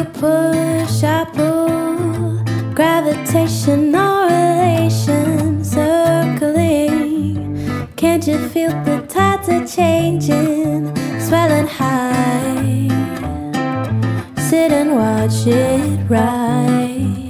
push, I pull, gravitational relation circling. Can't you feel the tides are changing, swelling high? Sit and watch it rise.